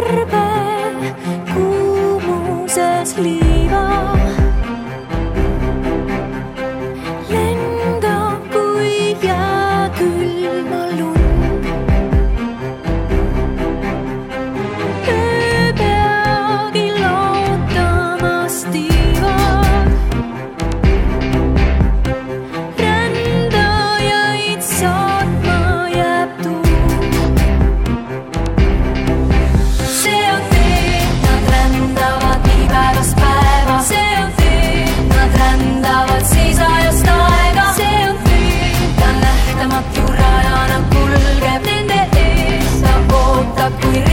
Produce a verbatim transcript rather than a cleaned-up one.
arve kuumuses liiva. Lendab kui jää külma lund. Ööpeagi lootamas tiivad. Rändajaid saatma jääb tuum. See on tee, nad rändavad nii päevast päeva. See on tee, nad rändavad siis ajast aega. See on tee, ta nähtamatu rajana kulgeb nende ees. Ta ootab kui